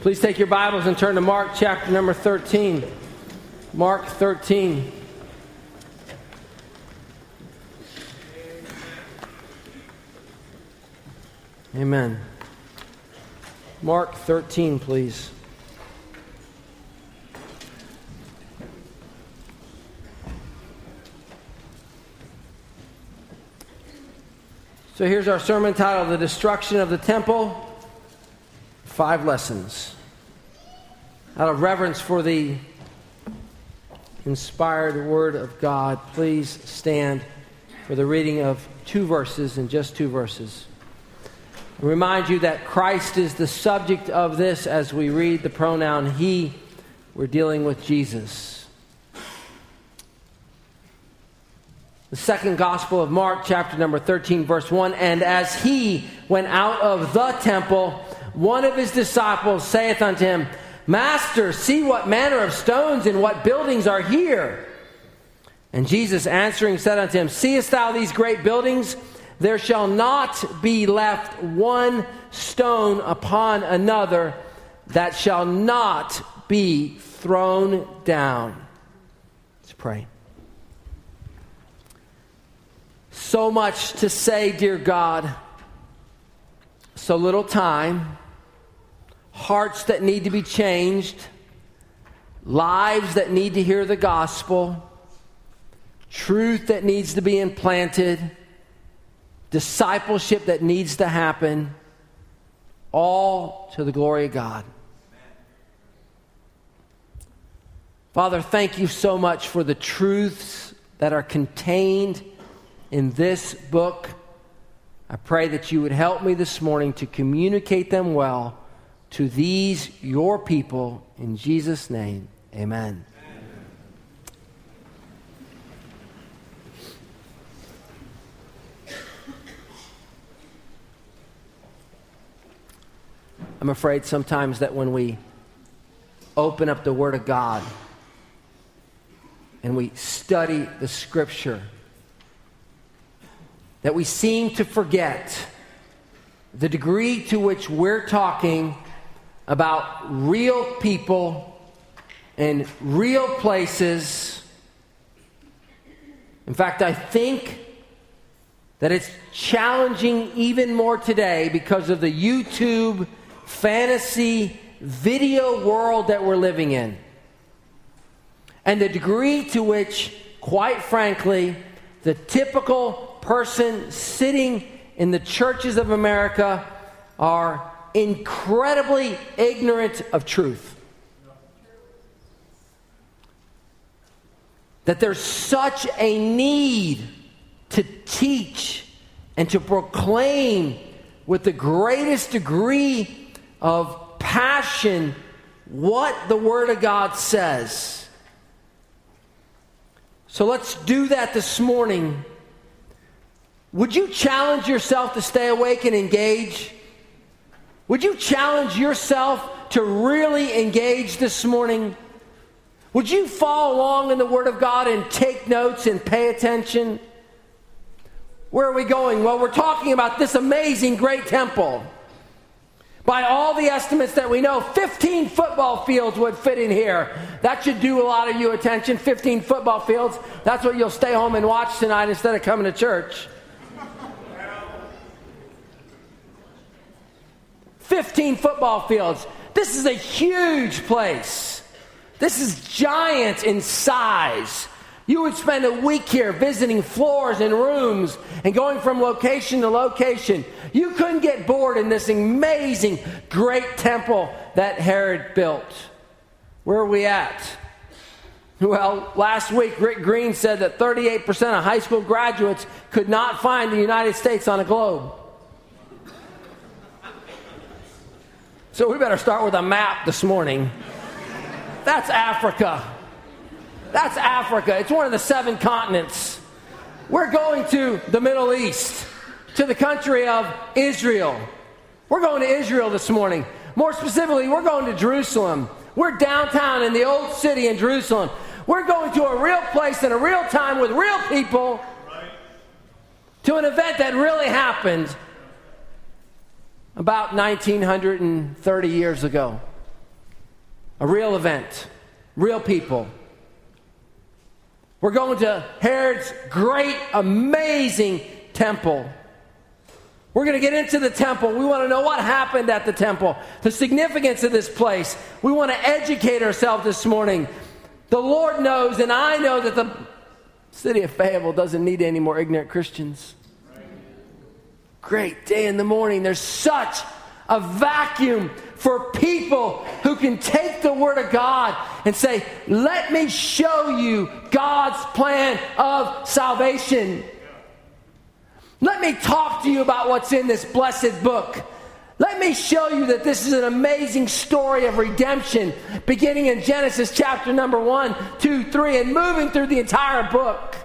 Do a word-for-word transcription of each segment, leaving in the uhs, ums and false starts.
Please take your Bibles and turn to Mark chapter number thirteen. Mark thirteen. Amen. Mark thirteen, please. So here's our sermon title, The Destruction of the Temple. Five lessons. Out of reverence for the inspired Word of God, please stand for the reading of two verses and just two verses. I remind you that Christ is the subject of this as we read the pronoun He. We're dealing with Jesus. The second Gospel of Mark, chapter number thirteen, verse one. And as he went out of the temple, one of his disciples saith unto him, Master, see what manner of stones and what buildings are here. And Jesus answering said unto him, Seest thou these great buildings? There shall not be left one stone upon another that shall not be thrown down. Let's pray. So much to say, dear God. So little time. Hearts that need to be changed. Lives that need to hear the gospel. Truth that needs to be implanted. Discipleship that needs to happen. All to the glory of God. Father, thank you so much for the truths that are contained in this book. I pray that you would help me this morning to communicate them well to these, your people. In Jesus' name, amen. I'm afraid sometimes that when we open up the Word of God and we study the Scripture, that we seem to forget the degree to which we're talking about real people and real places. In fact, I think that it's challenging even more today because of the YouTube fantasy video world that we're living in. And the degree to which, quite frankly, the typical person sitting in the churches of America are incredibly ignorant of truth. That there's such a need to teach and to proclaim with the greatest degree of passion what the Word of God says. So let's do that this morning. Would you challenge yourself to stay awake and engage? Would you challenge yourself to really engage this morning? Would you follow along in the Word of God and take notes and pay attention? Where are we going? Well, we're talking about this amazing great temple. By all the estimates that we know, fifteen football fields would fit in here. That should do a lot of you attention. fifteen football fields. That's what you'll stay home and watch tonight instead of coming to church. fifteen football fields. This is a huge place. This is giant in size. You would spend a week here visiting floors and rooms and going from location to location. You couldn't get bored in this amazing, great temple that Herod built. Where are we at? Well, last week, Rick Green said that thirty-eight percent of high school graduates could not find the United States on a globe. So we better start with a map this morning. That's Africa. That's Africa. It's one of the seven continents. We're going to the Middle East, to the country of Israel. We're going to Israel this morning. More specifically, we're going to Jerusalem. We're downtown in the old city in Jerusalem. We're going to a real place in a real time with real people to an event that really happened about nineteen thirty years ago. A real event. Real people. We're going to Herod's great, amazing temple. We're going to get into the temple. We want to know what happened at the temple, the significance of this place. We want to educate ourselves this morning. The Lord knows, and I know, that the city of Fayetteville doesn't need any more ignorant Christians. Great day in the morning. There's such a vacuum for people who can take the Word of God and say, let me show you God's plan of salvation. Let me talk to you about what's in this blessed book. Let me show you that this is an amazing story of redemption, beginning in Genesis chapter number one, two, three, and moving through the entire book.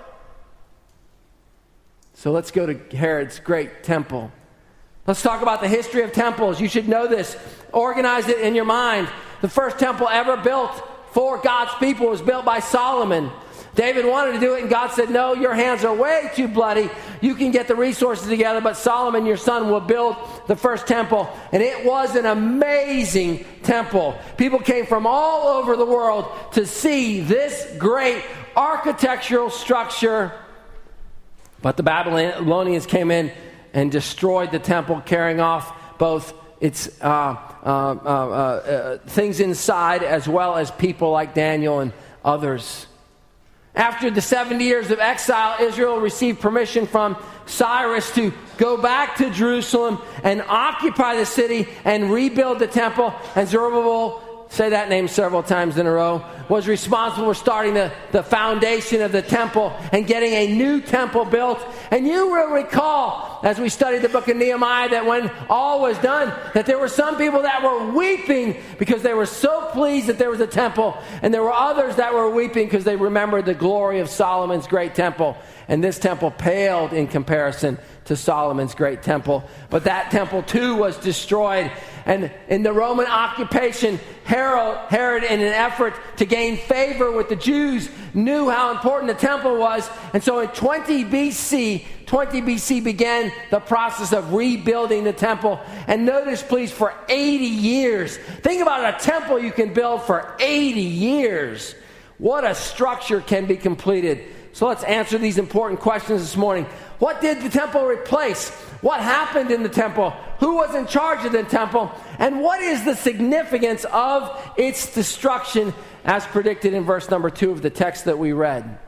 So let's go to Herod's great temple. Let's talk about the history of temples. You should know this. Organize it in your mind. The first temple ever built for God's people was built by Solomon. David wanted to do it, and God said, no, your hands are way too bloody. You can get the resources together, but Solomon, your son, will build the first temple. And it was an amazing temple. People came from all over the world to see this great architectural structure. But the Babylonians came in and destroyed the temple, carrying off both its uh, uh, uh, uh, things inside as well as people like Daniel and others. After the seventy years of exile, Israel received permission from Cyrus to go back to Jerusalem and occupy the city and rebuild the temple. And Zerubbabel, say that name several times in a row, was responsible for starting the, the foundation of the temple and getting a new temple built. And you will recall, as we studied the book of Nehemiah, that when all was done, that there were some people that were weeping because they were so pleased that there was a temple. And there were others that were weeping because they remembered the glory of Solomon's great temple. And this temple paled in comparison to Solomon's great temple. But that temple too was destroyed. And in the Roman occupation, Herod, Herod, in an effort to gain favor with the Jews, knew how important the temple was. And so in twenty B C, twenty B C began the process of rebuilding the temple. And notice, please, for eighty years. Think about a temple you can build for eighty years. What a structure can be completed. So let's answer these important questions this morning. What did the temple replace? What happened in the temple? Who was in charge of the temple? And what is the significance of its destruction as predicted in verse number two of the text that we read?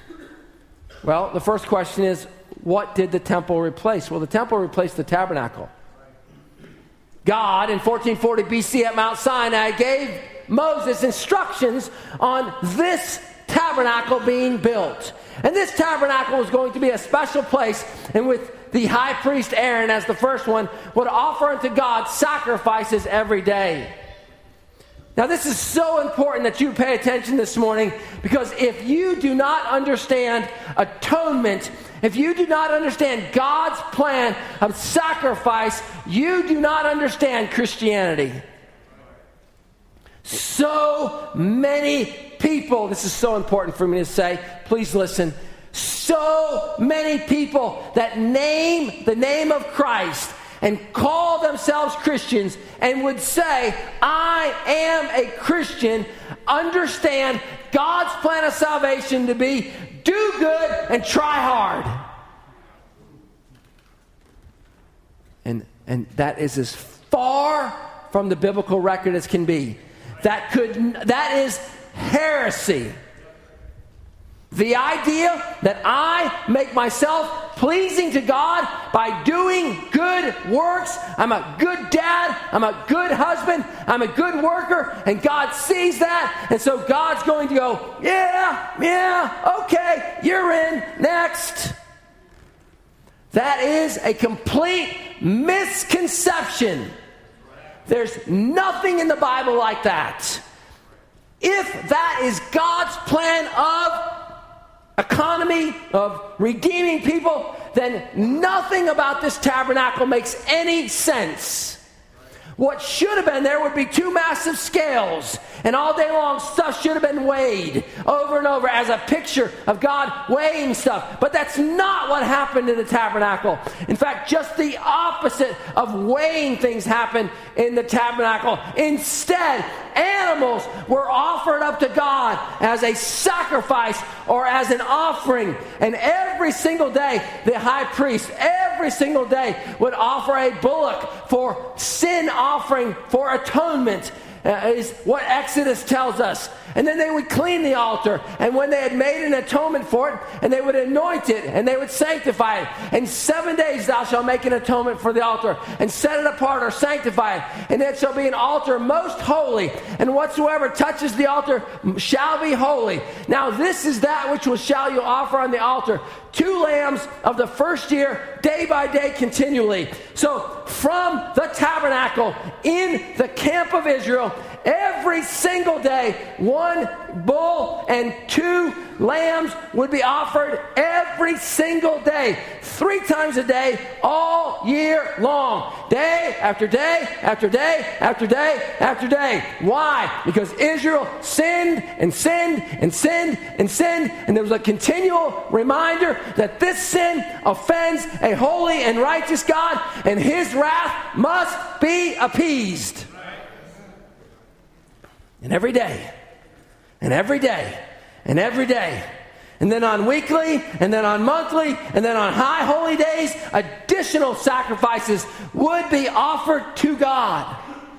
Well, the first question is, what did the temple replace? Well, the temple replaced the tabernacle. God, in fourteen forty B C at Mount Sinai, gave Moses instructions on this tabernacle being built. And this tabernacle was going to be a special place, and with the high priest Aaron as the first one, would offer unto God sacrifices every day. Now this is so important that you pay attention this morning, because if you do not understand atonement, if you do not understand God's plan of sacrifice, you do not understand Christianity. So many people, this is so important for me to say, please listen. So many people that name the name of Christ and call themselves Christians and would say, I am a Christian, understand God's plan of salvation to be do good and try hard. And, and that is as far from the biblical record as can be. That could, that is heresy. The idea that I make myself pleasing to God by doing good works. I'm a good dad. I'm a good husband. I'm a good worker. And God sees that. And so God's going to go, yeah, yeah, okay, you're in. Next. That is a complete misconception. There's nothing in the Bible like that. If that is God's plan of economy, of redeeming people, then nothing about this tabernacle makes any sense. What should have been there would be two massive scales, and all day long stuff should have been weighed over and over as a picture of God weighing stuff. But that's not what happened in the tabernacle. In fact, just the opposite of weighing things happened in the tabernacle. Instead, animals were offered up to God as a sacrifice or as an offering. And every single day, the high priest, every single day, would offer a bullock for sin offering, for atonement, uh, is what Exodus tells us. And then they would clean the altar, and when they had made an atonement for it, and they would anoint it, and they would sanctify it. In seven days thou shalt make an atonement for the altar, and set it apart or sanctify it, and it shall be an altar most holy, and whatsoever touches the altar shall be holy. Now this is that which will shall you offer on the altar, two lambs of the first year, day by day continually. So from the tabernacle in the camp of Israel, every single day, one bull and two lambs would be offered every single day, three times a day, all year long, day after day after day after day after day. Why? Because Israel sinned and sinned and sinned and sinned, and there was a continual reminder that this sin offends a holy and righteous God, and His wrath must be appeased. And every day, and every day, and every day, and then on weekly, and then on monthly, and then on high holy days, additional sacrifices would be offered to God.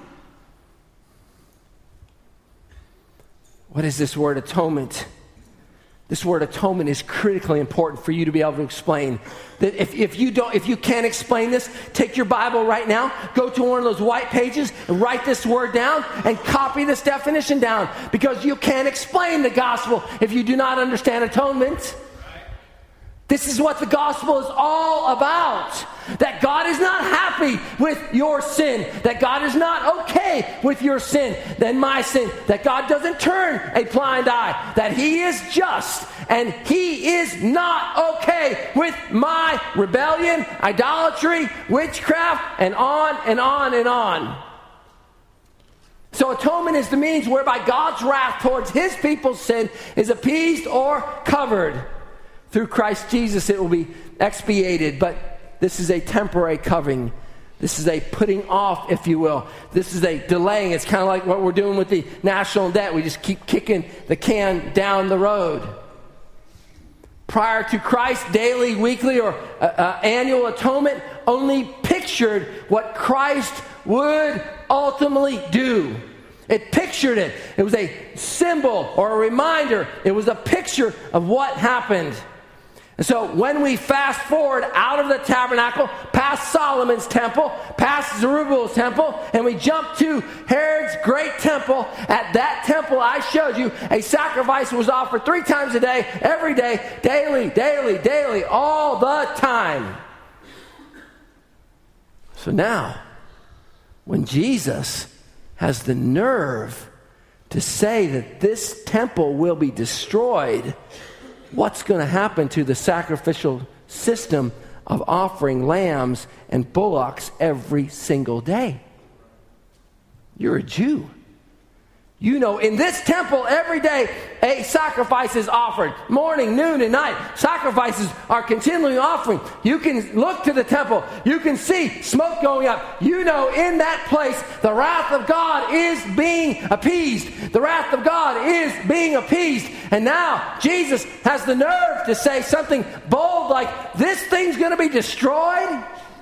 What is this word atonement? This word atonement is critically important for you to be able to explain. That if, if you don't, if you can't explain this, take your Bible right now, go to one of those white pages and write this word down and copy this definition down, because you can't explain the gospel if you do not understand atonement. This is what the gospel is all about. That God is not happy with your sin. That God is not okay with your sin than my sin. That God doesn't turn a blind eye. That He is just and He is not okay with my rebellion, idolatry, witchcraft, and on and on and on. So atonement is the means whereby God's wrath towards His people's sin is appeased or covered. Through Christ Jesus it will be expiated, but this is a temporary covering. This is a putting off, if you will. This is a delaying. It's kind of like what we're doing with the national debt. We just keep kicking the can down the road. Prior to Christ, daily, weekly, or uh, uh, annual atonement only pictured what Christ would ultimately do. It pictured it. It was a symbol or a reminder. It was a picture of what happened. And so when we fast forward out of the tabernacle, past Solomon's temple, past Zerubbabel's temple, and we jump to Herod's great temple, at that temple I showed you, a sacrifice was offered three times a day, every day, daily, daily, daily, all the time. So now, when Jesus has the nerve to say that this temple will be destroyed, what's going to happen to the sacrificial system of offering lambs and bullocks every single day? You're a Jew. You know, in this temple every day a sacrifice is offered. Morning, noon, and night. Sacrifices are continually offering. You can look to the temple. You can see smoke going up. You know, in that place the wrath of God is being appeased. The wrath of God is being appeased. And now Jesus has the nerve to say something bold like, this thing's going to be destroyed?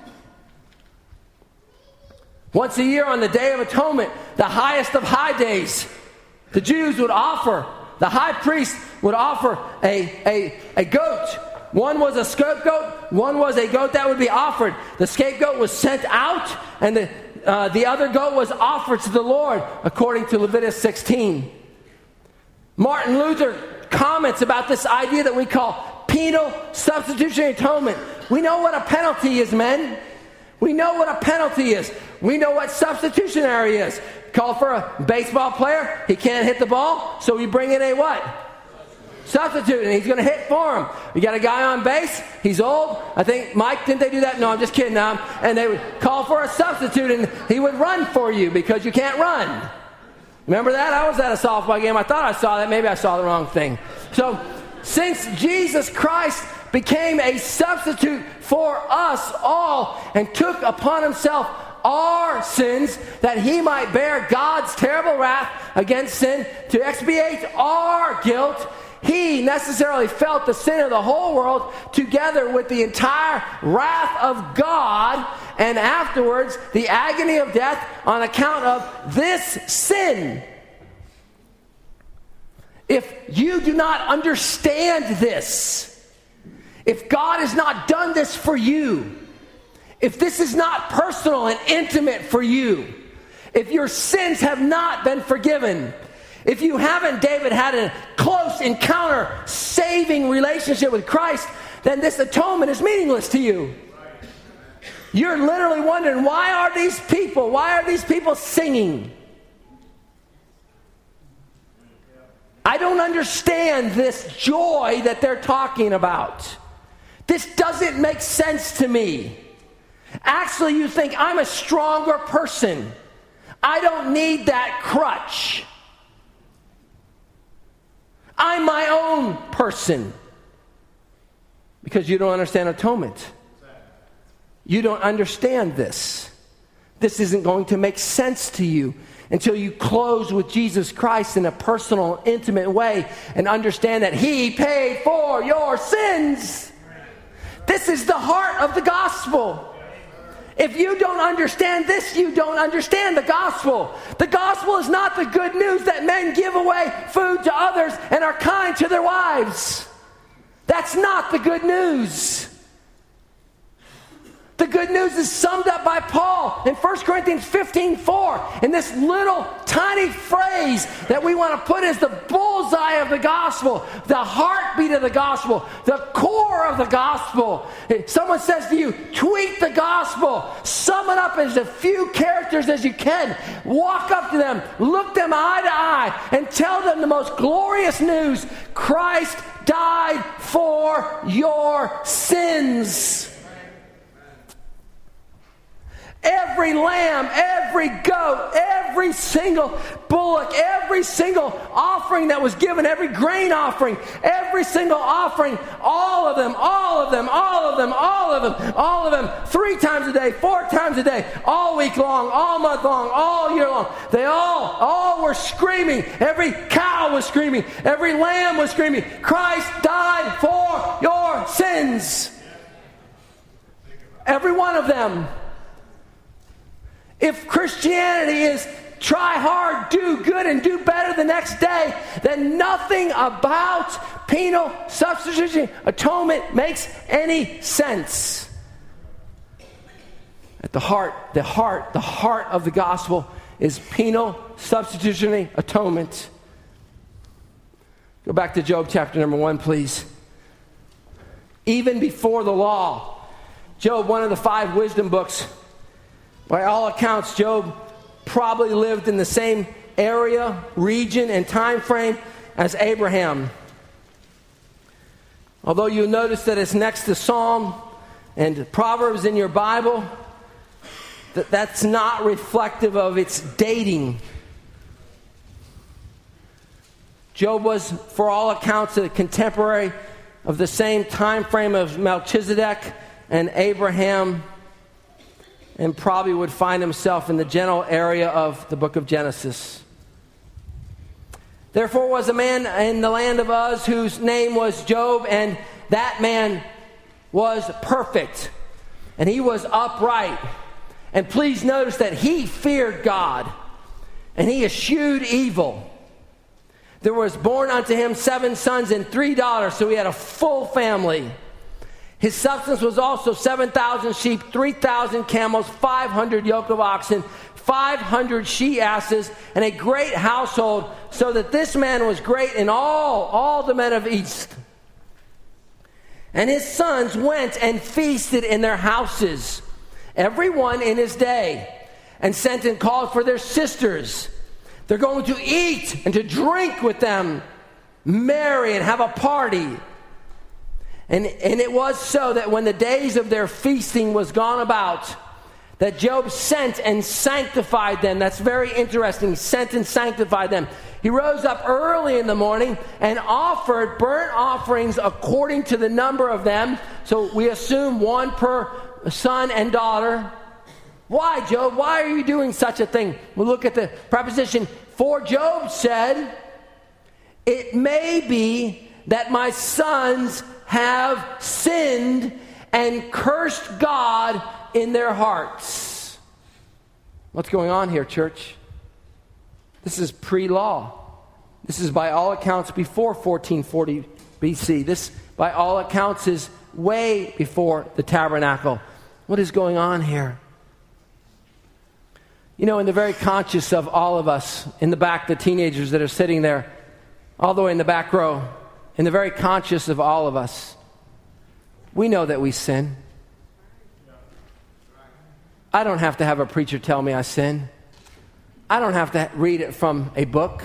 Once a year on the Day of Atonement, the highest of high days, the Jews would offer, the high priest would offer a, a, a goat. One was a scapegoat, one was a goat that would be offered. The scapegoat was sent out, and the, uh, the other goat was offered to the Lord, according to Leviticus sixteen. Martin Luther comments about this idea that we call penal substitutionary atonement. We know what a penalty is, men. We know what a penalty is. We know what substitutionary is. Call for a baseball player. He can't hit the ball, so we bring in a what? substitute, and he's going to hit for him. You got a guy on base. He's old. I think, Mike, didn't they do that? No, I'm just kidding now. And they would call for a substitute, and he would run for you because you can't run. Remember that? I was at a softball game. I thought I saw that. Maybe I saw the wrong thing. So, since Jesus Christ became a substitute for us all and took upon himself our sins, that he might bear God's terrible wrath against sin to expiate our guilt, he necessarily felt the sin of the whole world together with the entire wrath of God, and afterwards the agony of death on account of this sin. If you do not understand this, if God has not done this for you, if this is not personal and intimate for you, if your sins have not been forgiven, if you haven't, David, had a close encounter, saving relationship with Christ, then this atonement is meaningless to you. You're literally wondering, why are these people, why are these people singing? I don't understand this joy that they're talking about. This doesn't make sense to me. Actually, you think I'm a stronger person. I don't need that crutch. I'm my own person. Because you don't understand atonement. You don't understand this. This isn't going to make sense to you until you close with Jesus Christ in a personal, intimate way and understand that he paid for your sins. This is the heart of the gospel. If you don't understand this, you don't understand the gospel. The gospel is not the good news that men give away food to others and are kind to their wives. That's not the good news. The good news is summed up by Paul in First Corinthians fifteen four, in this little tiny phrase that we want to put as the bullseye of the gospel, the heartbeat of the gospel, the core of the gospel. Someone says to you, tweet the gospel, sum it up as a few characters as you can, walk up to them, look them eye to eye, and tell them the most glorious news: Christ died for your sins. Every lamb, every goat, every single bullock, every single offering that was given, every grain offering, every single offering, all of them, all of them, all of them, all of them, all of them, three times a day, four times a day, all week long, all month long, all year long. They all, all were screaming. Every cow was screaming. Every lamb was screaming. Christ died for your sins. Every one of them. If Christianity is try hard, do good, and do better the next day, then nothing about penal substitution atonement makes any sense. At the heart, the heart, the heart of the gospel is penal substitutionary atonement. Go back to Job chapter number one, please. Even before the law, Job, one of the five wisdom books, by all accounts, Job probably lived in the same area, region, and time frame as Abraham. Although you notice that it's next to Psalm and Proverbs in your Bible, that that's not reflective of its dating. Job was, for all accounts, a contemporary of the same time frame of Melchizedek and Abraham, and probably would find himself in the general area of the book of Genesis. Therefore was a man in the land of Uz whose name was Job, and that man was perfect, and he was upright. And please notice that he feared God, and he eschewed evil. There was born unto him seven sons and three daughters, so he had a full family. His substance was also seven thousand sheep, three thousand camels, five hundred yoke of oxen, five hundred she-asses, and a great household, so that this man was great in all, all the men of East. And his sons went and feasted in their houses, every one in his day, and sent and called for their sisters. They're going to eat and to drink with them. marry and have a party. And, and it was so that when the days of their feasting was gone about, that Job sent and sanctified them. That's very interesting. He sent and sanctified them. He rose up early in the morning and offered burnt offerings according to the number of them. So we assume one per son and daughter. Why, Job? Why are you doing such a thing? We'll look at the preposition. For Job said, it may be that my sons have sinned and cursed God in their hearts. What's going on here, church? This is pre-law. This is by all accounts before fourteen forty B C. This, by all accounts, is way before the tabernacle. What is going on here? You know, in the very conscious of all of us, in the back, the teenagers that are sitting there, all the way in the back row, in the very conscious of all of us, we know that we sin. I don't have to have a preacher tell me I sin. I don't have to read it from a book.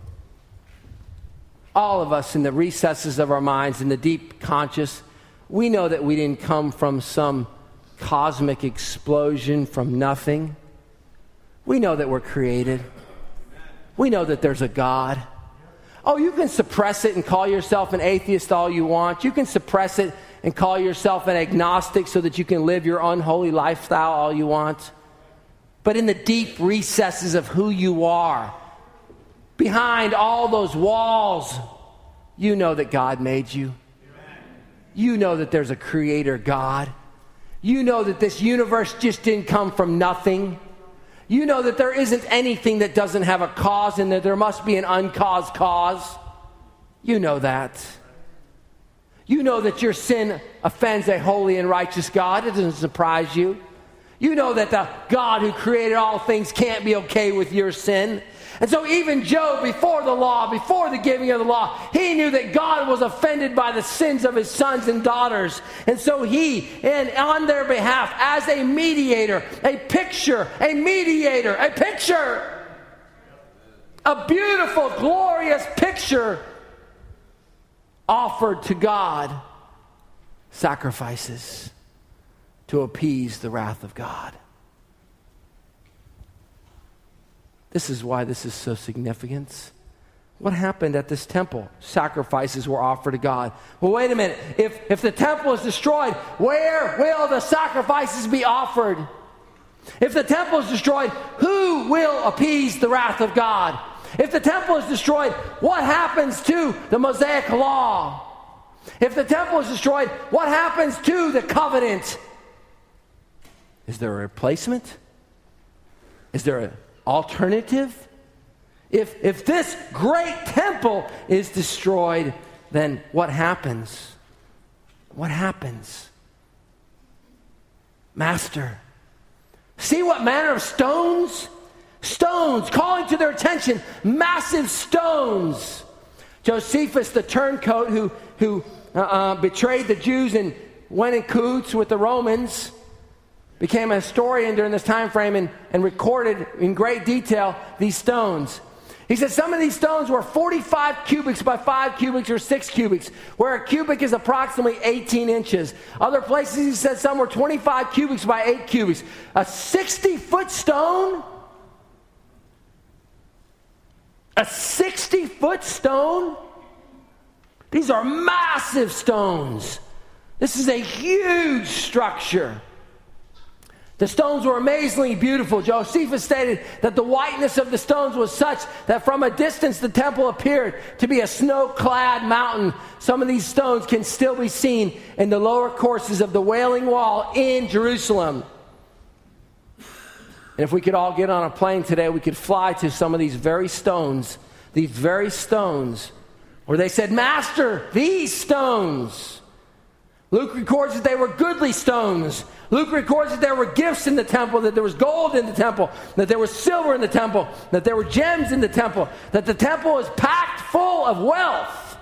All of us in the recesses of our minds, in the deep conscious, we know that we didn't come from some cosmic explosion from nothing. We know that we're created. We know that there's a God. Oh, you can suppress it and call yourself an atheist all you want. You can suppress it and call yourself an agnostic so that you can live your unholy lifestyle all you want. But in the deep recesses of who you are, behind all those walls, you know that God made you. You know that there's a creator God. You know that this universe just didn't come from nothing. You know that there isn't anything that doesn't have a cause and that there must be an uncaused cause. You know that. You know that your sin offends a holy and righteous God. It doesn't surprise you. You know that the God who created all things can't be okay with your sin. And so even Job, before the law, before the giving of the law, he knew that God was offended by the sins of his sons and daughters. And so he, and on their behalf, as a mediator, a picture, a mediator, a picture, a beautiful, glorious picture, offered to God sacrifices to appease the wrath of God. This is why this is so significant. What happened at this temple? Sacrifices were offered to God. Well, wait a minute. If, if the temple is destroyed, where will the sacrifices be offered? If the temple is destroyed, who will appease the wrath of God? If the temple is destroyed, what happens to the Mosaic law? If the temple is destroyed, what happens to the covenant? Is there a replacement? Is there an alternative? If, if this great temple is destroyed, then what happens? What happens? Master, see what manner of stones? Stones, calling to their attention, massive stones. Josephus, the turncoat who, who uh, uh, betrayed the Jews and went in cahoots with the Romans, became a historian during this time frame and, and recorded in great detail these stones. He said some of these stones were forty-five cubits by five cubits or six cubits, where a cubic is approximately eighteen inches. Other places he said some were twenty-five cubits by eight cubits. A sixty-foot stone? A sixty-foot stone? These are massive stones. This is a huge structure. The stones were amazingly beautiful. Josephus stated that the whiteness of the stones was such that from a distance the temple appeared to be a snow-clad mountain. Some of these stones can still be seen in the lower courses of the Wailing Wall in Jerusalem. And if we could all get on a plane today, we could fly to some of these very stones, these very stones, where they said, Master, these stones. Luke records that they were goodly stones. Luke records that there were gifts in the temple, that there was gold in the temple, that there was silver in the temple, that there were gems in the temple, that the temple was packed full of wealth.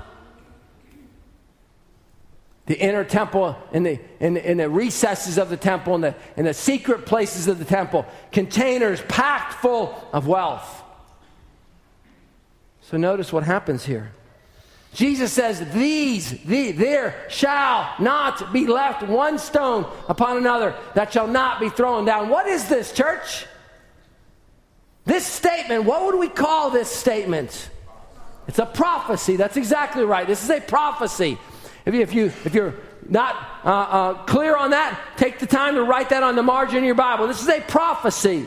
The inner temple, in the, in, in the recesses of the temple, in the, in the secret places of the temple, containers packed full of wealth. So notice what happens here. Jesus says, these, the, there shall not be left one stone upon another that shall not be thrown down. What is this, church? This statement, what would we call this statement? It's a prophecy. That's exactly right. This is a prophecy. If you, if you, if you're not uh, uh, clear on that, take the time to write that on the margin of your Bible. This is a prophecy.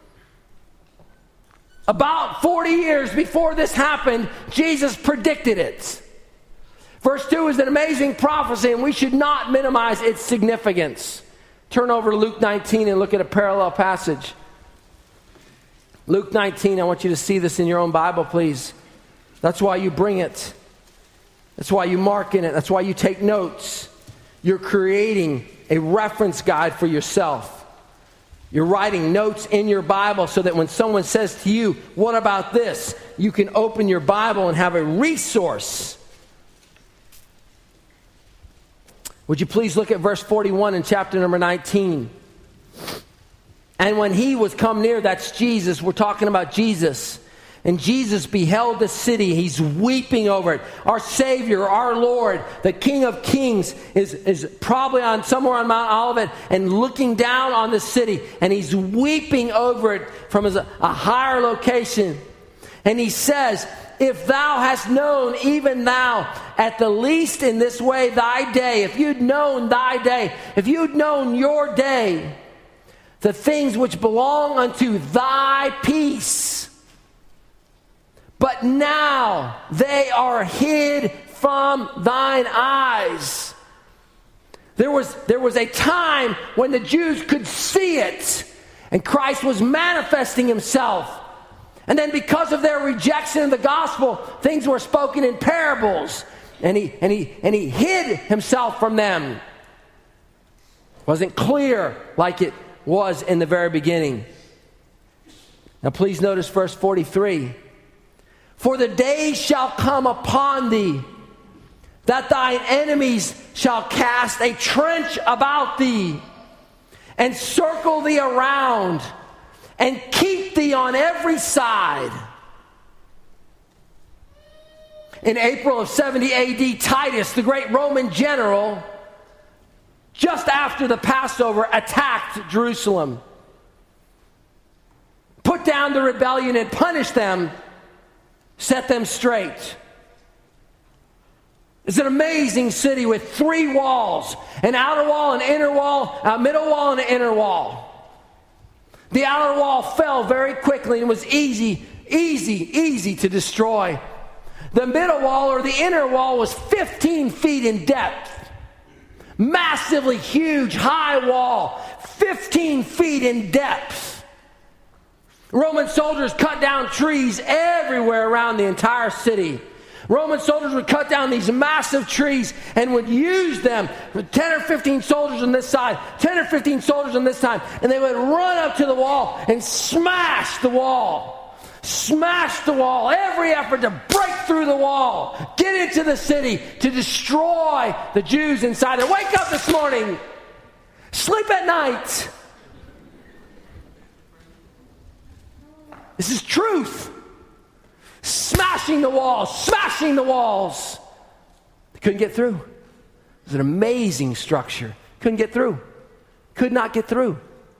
About forty years before this happened, Jesus predicted it. Verse two is an amazing prophecy, and we should not minimize its significance. Turn over to Luke nineteen and look at a parallel passage. Luke nineteen, I want you to see this in your own Bible, please. That's why you bring it. That's why you mark in it. That's why you take notes. You're creating a reference guide for yourself. You're writing notes in your Bible so that when someone says to you, what about this? You can open your Bible and have a resource. Would you please look at verse forty-one in chapter number nineteen? And when he was come near, that's Jesus, we're talking about Jesus. And Jesus beheld the city. He's weeping over it. Our Savior, our Lord, the King of Kings is, is probably on somewhere on Mount Olivet and looking down on the city. And he's weeping over it from his, a higher location. And he says, if thou hast known, even thou, at the least in this way thy day, if you'd known thy day, if you'd known your day, the things which belong unto thy peace, but now they are hid from thine eyes. There was, there was a time when the Jews could see it, and Christ was manifesting himself. And then because of their rejection of the gospel, things were spoken in parables, and he, and he, and he hid himself from them. Wasn't clear like it was in the very beginning. Now please notice verse forty-three. For the days shall come upon thee, that thine enemies shall cast a trench about thee, and circle thee around, and keep thee on every side. In April of seventy A D, Titus, the great Roman general, just after the Passover, attacked Jerusalem, put down the rebellion and punished them, set them straight. It's an amazing city with three walls, an outer wall, an inner wall, a middle wall, and an inner wall. The outer wall fell very quickly and was easy, easy, easy to destroy. The middle wall, or the inner wall, was fifteen feet in depth. Massively huge, high wall, fifteen feet in depth. Roman soldiers cut down trees everywhere around the entire city. Roman soldiers would cut down these massive trees and would use them for ten or fifteen soldiers on this side, ten or fifteen soldiers on this side, and they would run up to the wall and smash the wall. Smash the wall. Every effort to break through the wall, get into the city to destroy the Jews inside there. Wake up this morning. Sleep at night. This is truth. Smashing the walls, smashing the walls. They couldn't get through. It was an amazing structure. Couldn't get through. Could not get through.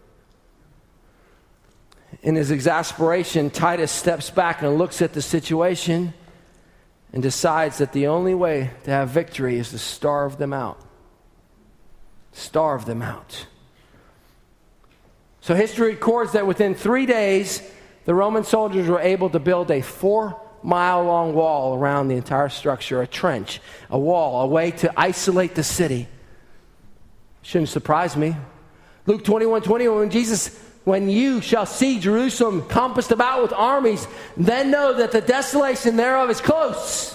In his exasperation, Titus steps back and looks at the situation and decides that the only way to have victory is to starve them out. Starve them out. So history records that within three days, the Roman soldiers were able to build a four-mile-long wall around the entire structure, a trench, a wall, a way to isolate the city. Shouldn't surprise me. Luke twenty-one twenty, when Jesus, when you shall see Jerusalem compassed about with armies, then know that the desolation thereof is close.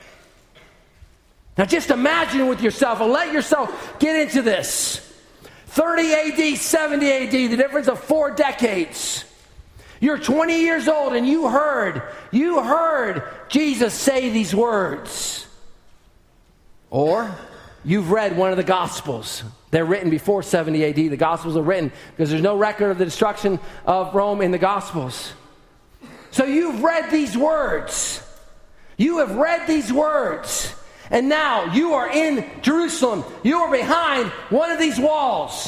Now just imagine with yourself and let yourself get into this. thirty A D, seventy A D, the difference of four decades. You're twenty years old and you heard, you heard Jesus say these words. Or you've read one of the Gospels. They're written before seventy A D. The Gospels are written because there's no record of the destruction of Rome in the Gospels. So you've read these words. You have read these words, and now you are in Jerusalem. You are behind one of these walls.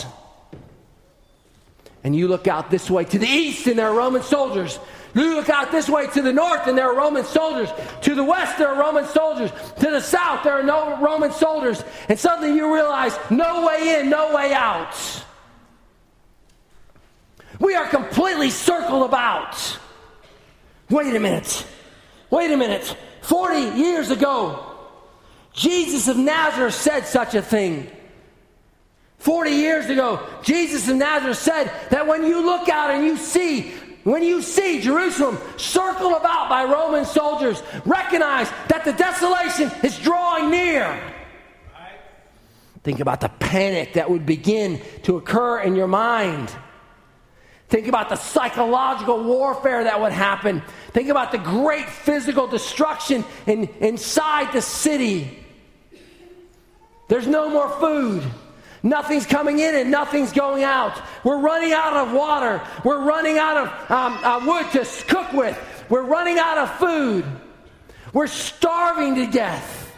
And you look out this way to the east, and there are Roman soldiers. You look out this way to the north, and there are Roman soldiers. To the west, there are Roman soldiers. To the south, there are no Roman soldiers. And suddenly you realize, no way in, no way out. We are completely circled about. Wait a minute. Wait a minute. Forty years ago, Jesus of Nazareth said such a thing. Forty years ago, Jesus of Nazareth said that when you look out and you see, when you see Jerusalem circled about by Roman soldiers, recognize that the desolation is drawing near. Think about the panic that would begin to occur in your mind. Think about the psychological warfare that would happen. Think about the great physical destruction in, inside the city. There's no more food. Nothing's coming in and nothing's going out. We're running out of water. We're running out of um, uh, wood to cook with. We're running out of food. We're starving to death.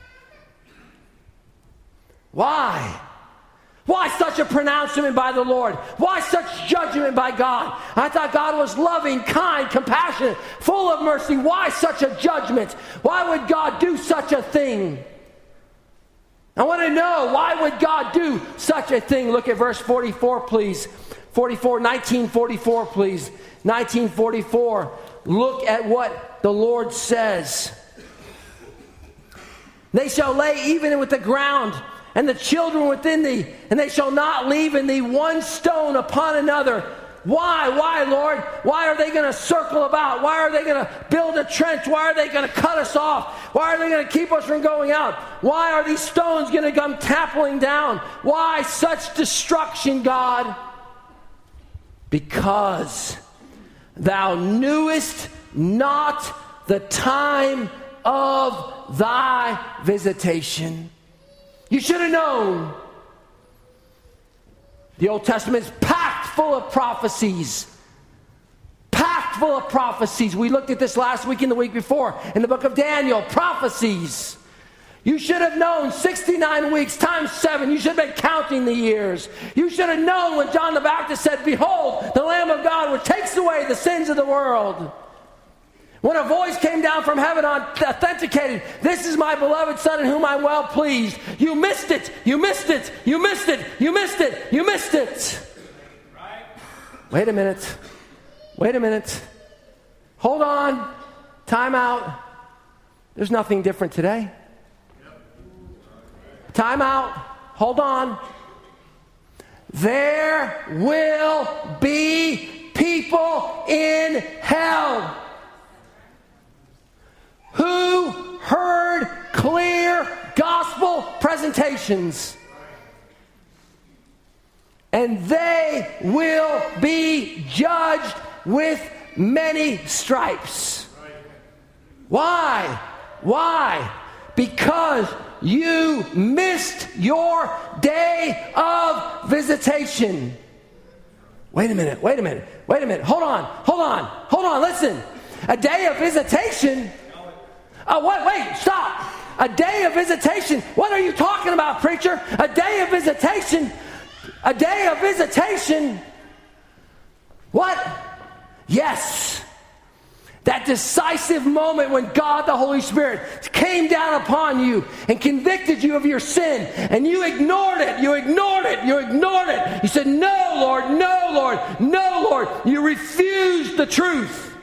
Why? Why such a pronouncement by the Lord? Why such judgment by God? I thought God was loving, kind, compassionate, full of mercy. Why such a judgment? Why would God do such a thing? I want to know, why would God do such a thing? Look at verse forty-four, please. forty-four, nineteen forty-four, please. nineteen forty-four. Look at what the Lord says. They shall lay even with the ground, and the children within thee, and they shall not leave in thee one stone upon another. Why? Why, Lord? Why are they going to circle about? Why are they going to build a trench? Why are they going to cut us off? Why are they going to keep us from going out? Why are these stones going to come toppling down? Why such destruction, God? Because thou knewest not the time of thy visitation. You should have known. The Old Testament is packed full of prophecies. Packed full of prophecies. We looked at this last week and the week before in the book of Daniel. Prophecies. You should have known sixty-nine weeks times seven. You should have been counting the years. You should have known when John the Baptist said, "Behold, the Lamb of God which takes away the sins of the world." When a voice came down from heaven authenticated, "This is my beloved Son in whom I'm well pleased." You missed it. You missed it. You missed it. You missed it. You missed it. Right. Wait a minute. Wait a minute. Hold on. Time out. There's nothing different today. Time out. Hold on. There will be people in hell who heard clear gospel presentations, and they will be judged with many stripes. Why? Why? Because you missed your day of visitation. Wait a minute, wait a minute, wait a minute. Hold on, hold on, hold on, listen. A day of visitation. Oh, wait, wait, stop. A day of visitation. What are you talking about, preacher? A day of visitation. A day of visitation. What? Yes. That decisive moment when God the Holy Spirit came down upon you and convicted you of your sin, and you ignored it, you ignored it, you ignored it. You said, "No, Lord, no, Lord, no, Lord." You refused the truth.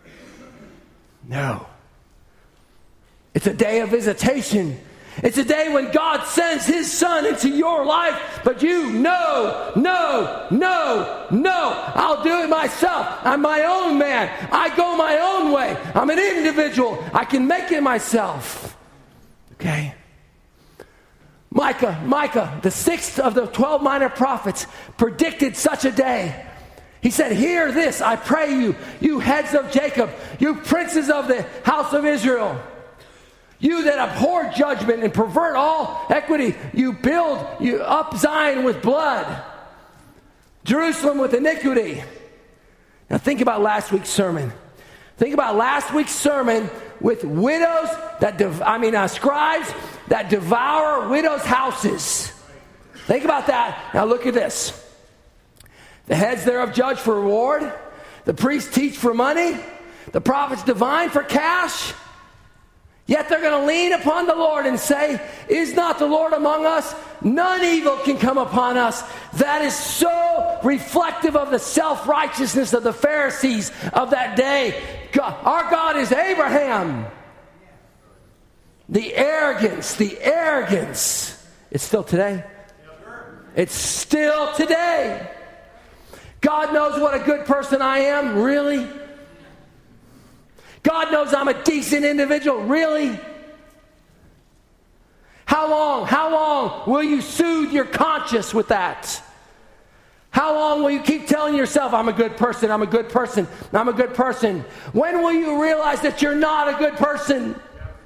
No. It's a day of visitation. It's a day when God sends His Son into your life, but you, no, no, no, no. I'll do it myself. I'm my own man. I go my own way. I'm an individual. I can make it myself. Okay? Micah, Micah, the sixth of the twelve minor prophets, predicted such a day. He said, "Hear this, I pray you, you heads of Jacob, you princes of the house of Israel. You that abhor judgment and pervert all equity, you build you up Zion with blood, Jerusalem with iniquity." Now think about last week's sermon. Think about last week's sermon with widows that, dev- I mean, uh, scribes that devour widows' houses. Think about that. Now look at this. The heads thereof judge for reward. The priests teach for money. The prophets divine for cash. Yet they're going to lean upon the Lord and say, is not the Lord among us? None evil can come upon us. That is so reflective of the self-righteousness of the Pharisees of that day. God, our God is Abraham. The arrogance, the arrogance. It's still today. It's still today. God knows what a good person I am. Really? God knows I'm a decent individual. Really? How long, how long will you soothe your conscience with that? How long will you keep telling yourself, I'm a good person, I'm a good person, I'm a good person? When will you realize that you're not a good person?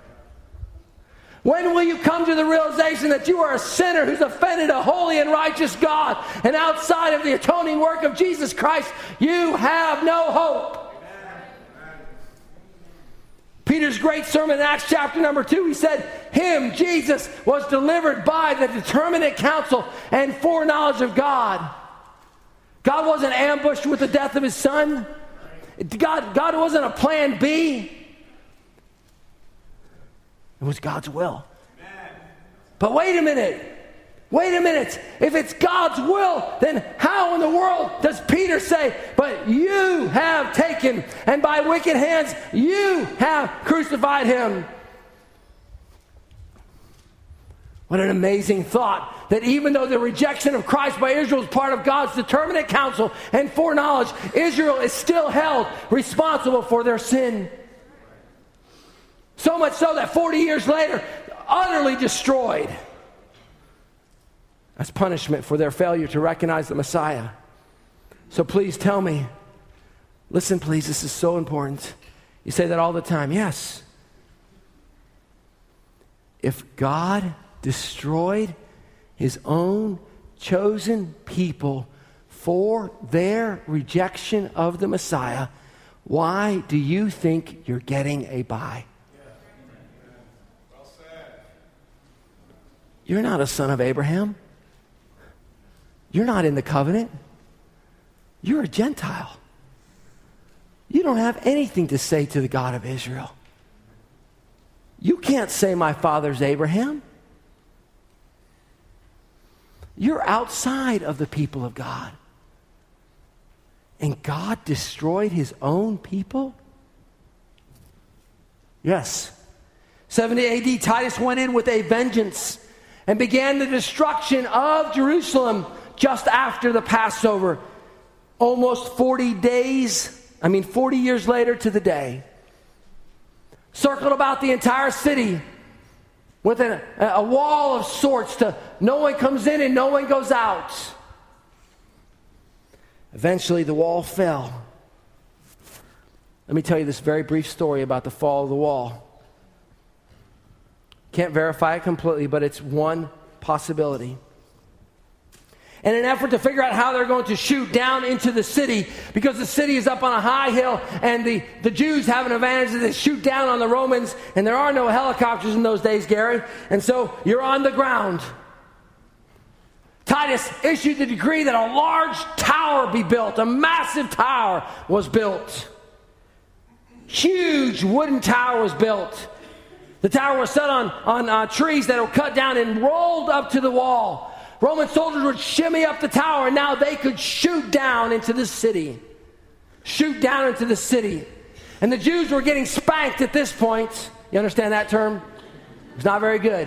When will you come to the realization that you are a sinner who's offended a holy and righteous God, and outside of the atoning work of Jesus Christ, you have no hope? Peter's great sermon in Acts chapter number two, he said, him, Jesus, was delivered by the determinate counsel and foreknowledge of God. God wasn't ambushed with the death of his son. God, God wasn't a plan B. It was God's will. But wait a minute. Wait a minute. If it's God's will, then how in the world does Peter say, but you have taken, and by wicked hands you have crucified him? What an amazing thought, that even though the rejection of Christ by Israel is part of God's determinate counsel and foreknowledge, Israel is still held responsible for their sin. So much so that forty years later, utterly destroyed as punishment for their failure to recognize the Messiah. So please tell me, listen please, this is so important. You say that all the time. Yes. If God destroyed his own chosen people for their rejection of the Messiah, why do you think you're getting a bye? You're not a son of Abraham. You're not in the covenant. You're a Gentile. You don't have anything to say to the God of Israel. You can't say my father's Abraham. You're outside of the people of God. And God destroyed his own people? Yes. seventy A D, Titus went in with a vengeance and began the destruction of Jerusalem just after the Passover. Almost forty days, I mean forty years later to the day. Circled about the entire city with a, a wall of sorts to no one comes in and no one goes out. Eventually the wall fell. Let me tell you this very brief story about the fall of the wall. Can't verify it completely, but it's one possibility. In an effort to figure out how they're going to shoot down into the city, because the city is up on a high hill, and the, the Jews have an advantage that they shoot down on the Romans, and there are no helicopters in those days, Gary, and so you're on the ground. Titus issued the decree that a large tower be built. A massive tower was built. Huge wooden tower was built. The tower was set on, on uh, trees that were cut down and rolled up to the wall. Roman soldiers would shimmy up the tower, and now they could shoot down into the city. Shoot down into the city. And the Jews were getting spanked at this point. You understand that term? It's not very good.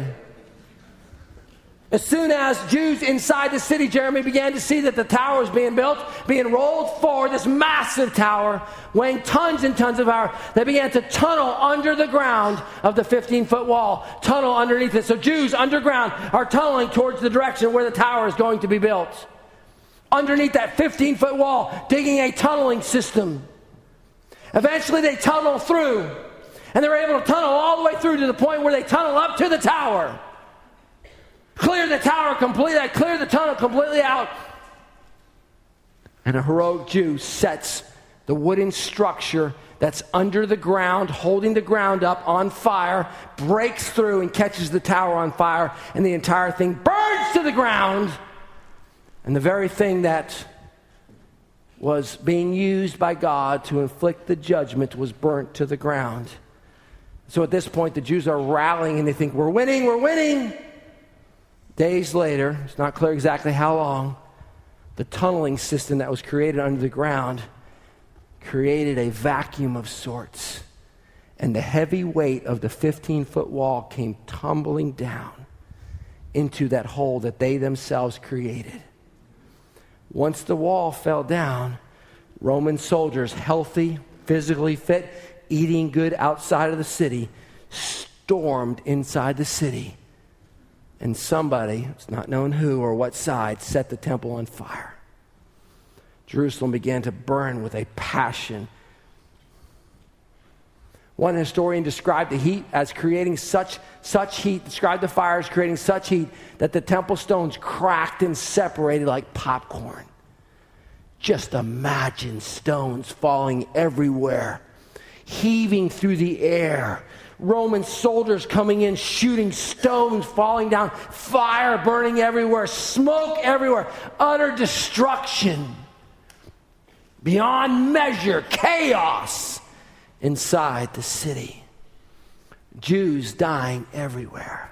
As soon as Jews inside the city, Jeremy, began to see that the tower was being built, being rolled forward, this massive tower, weighing tons and tons of power, they began to tunnel under the ground of the fifteen-foot wall, tunnel underneath it. So Jews underground are tunneling towards the direction where the tower is going to be built. Underneath that fifteen-foot wall, digging a tunneling system. Eventually they tunnel through, and they were able to tunnel all the way through to the point where they tunnel up to the tower. Clear the tower completely, clear the tunnel completely out. And a heroic Jew sets the wooden structure that's under the ground, holding the ground up on fire, breaks through and catches the tower on fire, and the entire thing burns to the ground. And the very thing that was being used by God to inflict the judgment was burnt to the ground. So at this point, the Jews are rallying and they think, we're winning, we're winning. Days later, it's not clear exactly how long, the tunneling system that was created under the ground created a vacuum of sorts. And the heavy weight of the fifteen-foot wall came tumbling down into that hole that they themselves created. Once the wall fell down, Roman soldiers, healthy, physically fit, eating good outside of the city, stormed inside the city. And somebody, it's not known who or what side, set the temple on fire. Jerusalem began to burn with a passion. One historian described the heat as creating such, such heat, described the fire as creating such heat that the temple stones cracked and separated like popcorn. Just imagine stones falling everywhere, heaving through the air. Roman soldiers coming in, shooting stones, falling down, fire burning everywhere, smoke everywhere, utter destruction. Beyond measure, chaos inside the city. Jews dying everywhere.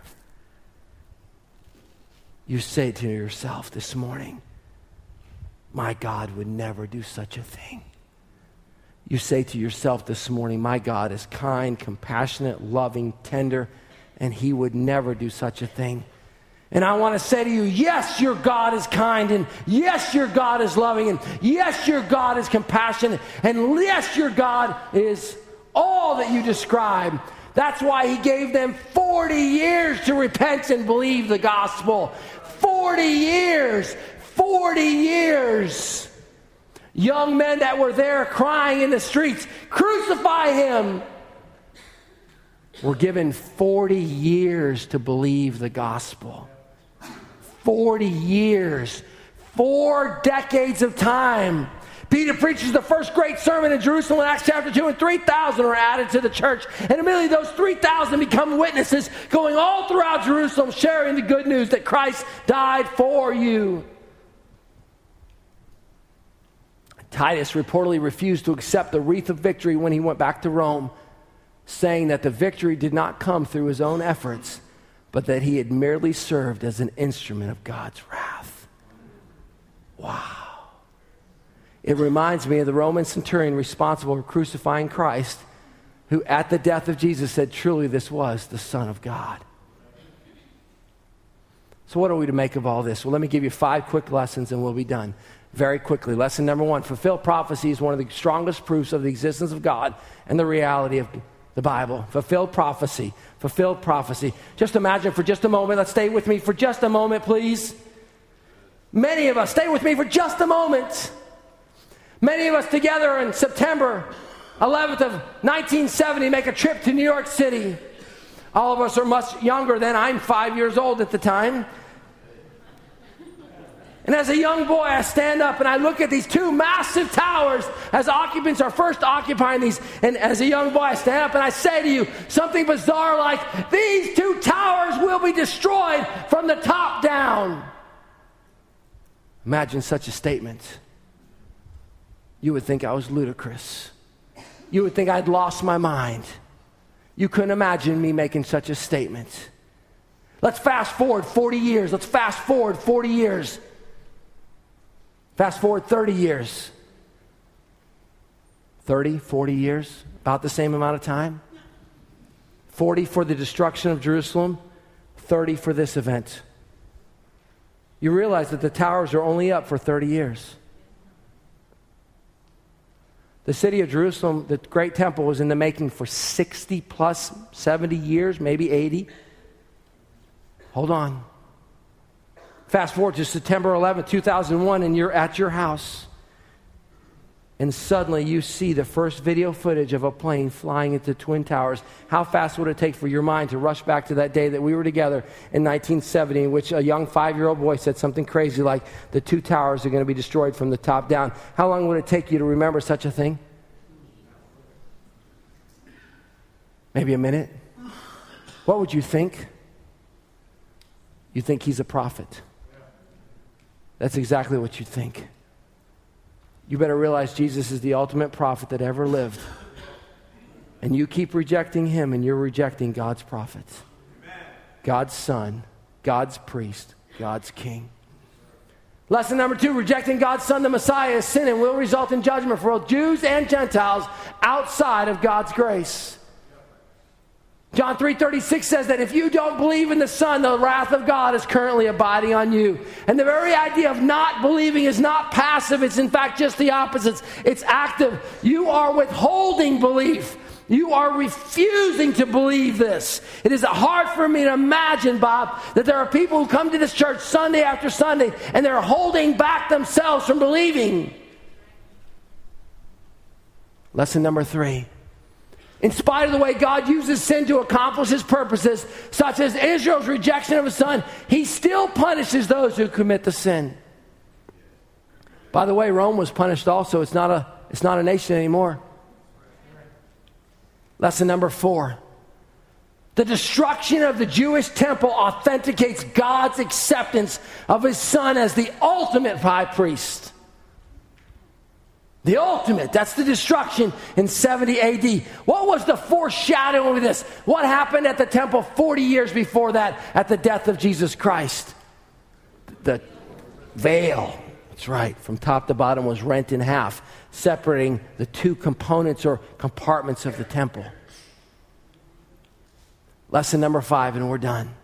You say to yourself this morning, my God would never do such a thing. You say to yourself this morning, my God is kind, compassionate, loving, tender, and he would never do such a thing. And I want to say to you, yes, your God is kind, and yes, your God is loving, and yes, your God is compassionate, and yes, your God is all that you describe. That's why he gave them forty years to repent and believe the gospel. forty years. forty years. Young men that were there crying in the streets, crucify him, were given forty years to believe the gospel. forty years. Four decades of time. Peter preaches the first great sermon in Jerusalem in Acts chapter two, and three thousand are added to the church. And immediately those three thousand become witnesses, going all throughout Jerusalem, sharing the good news that Christ died for you. Titus reportedly refused to accept the wreath of victory when he went back to Rome, saying that the victory did not come through his own efforts, but that he had merely served as an instrument of God's wrath. Wow. It reminds me of the Roman centurion responsible for crucifying Christ, who at the death of Jesus said, truly this was the Son of God. So what are we to make of all this? Well, let me give you five quick lessons and we'll be done. Very quickly. Lesson number one, fulfilled prophecy is one of the strongest proofs of the existence of God and the reality of the Bible. Fulfilled prophecy. Fulfilled prophecy. Just imagine for just a moment, let's stay with me for just a moment, please. Many of us, stay with me for just a moment. Many of us together in September eleventh of nineteen seventy make a trip to New York City. All of us are much younger than I'm five years old at the time. And as a young boy, I stand up and I look at these two massive towers as occupants are first occupying these. And as a young boy, I stand up and I say to you something bizarre like, these two towers will be destroyed from the top down. Imagine such a statement. You would think I was ludicrous. You would think I'd lost my mind. You couldn't imagine me making such a statement. Let's fast forward forty years. Let's fast forward forty years. Fast forward thirty years. thirty, forty years, about the same amount of time. forty for the destruction of Jerusalem, thirty for this event. You realize that the towers are only up for thirty years. The city of Jerusalem, the great temple, was in the making for sixty plus, seventy years, maybe eighty. Hold on. Fast forward to September eleventh, two thousand one, and you're at your house. and suddenly you see the first video footage of a plane flying into Twin Towers, how fast would it take for your mind to rush back to that day that we were together in nineteen seventy, in which a young five-year-old boy said something crazy like, the two towers are going to be destroyed from the top down? How long would it take you to remember such a thing? Maybe a minute? What would you think? You think he's a prophet. That's exactly what you think. You better realize Jesus is the ultimate prophet that ever lived. And you keep rejecting him, and you're rejecting God's prophets. God's son, God's priest, God's king. Lesson number two, rejecting God's son, the Messiah, is sin and will result in judgment for both Jews and Gentiles outside of God's grace. John three thirty-six says that if you don't believe in the Son, the wrath of God is currently abiding on you. And the very idea of not believing is not passive. It's in fact just the opposite. It's active. You are withholding belief. You are refusing to believe this. It is hard for me to imagine, Bob, that there are people who come to this church Sunday after Sunday and they're holding back themselves from believing. Lesson number three. In spite of the way God uses sin to accomplish his purposes, such as Israel's rejection of his son, he still punishes those who commit the sin. By the way, Rome was punished also. It's not a, it's not a nation anymore. Lesson number four. The destruction of the Jewish temple authenticates God's acceptance of his son as the ultimate high priest. The ultimate, that's the destruction in seventy A D. What was the foreshadowing of this? What happened at the temple forty years before that at the death of Jesus Christ? The veil, that's right, from top to bottom was rent in half, separating the two components or compartments of the temple. Lesson number five, and we're done.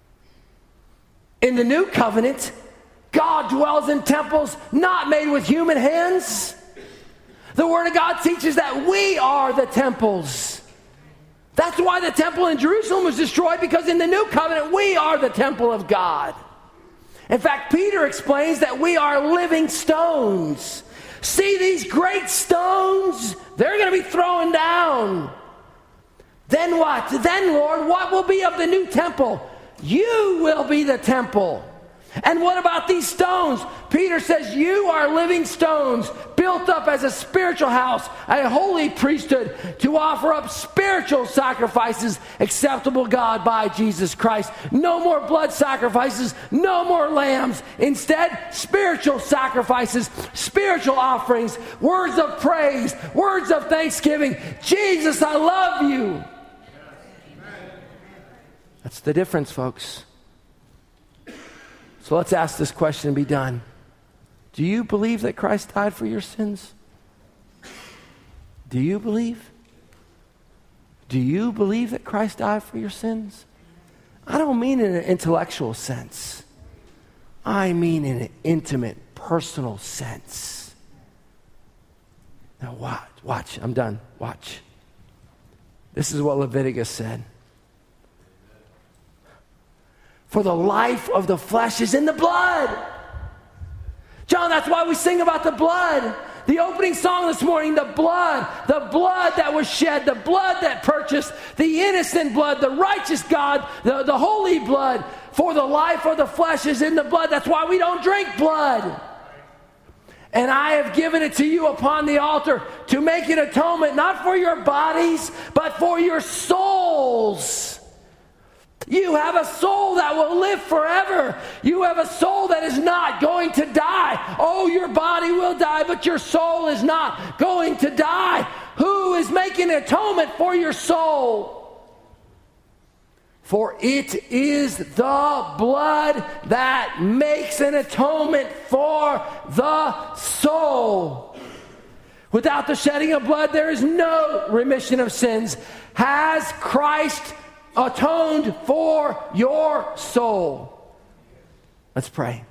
In the new covenant, God dwells in temples not made with human hands. The Word of God teaches that we are the temples. That's why the temple in Jerusalem was destroyed, because in the new covenant, we are the temple of God. In fact, Peter explains that we are living stones. See these great stones? They're going to be thrown down. Then what? Then, Lord, what will be of the new temple? You will be the temple. And what about these stones? Peter says, you are living stones, built up as a spiritual house, a holy priesthood, to offer up spiritual sacrifices acceptable to God by Jesus Christ. No more blood sacrifices, no more lambs. Instead, spiritual sacrifices, spiritual offerings, words of praise, words of thanksgiving. Jesus, I love you. That's the difference, folks. So let's ask this question and be done. Do you believe that Christ died for your sins? Do you believe? Do you believe that Christ died for your sins? I don't mean in an intellectual sense. I mean in an intimate, personal sense. Now watch, watch, I'm done, watch. This is what Leviticus said. For the life of the flesh is in the blood. John, that's why we sing about the blood. The opening song this morning, the blood, the blood that was shed, the blood that purchased, the innocent blood, the righteous God, the, the holy blood. For the life of the flesh is in the blood. That's why we don't drink blood. And I have given it to you upon the altar to make an atonement, not for your bodies, but for your souls. You have a soul that will live forever. You have a soul that is not going to die. Oh, your body will die, but your soul is not going to die. Who is making atonement for your soul? For it is the blood that makes an atonement for the soul. Without the shedding of blood, there is no remission of sins. Has Christ atoned for your soul? Let's pray.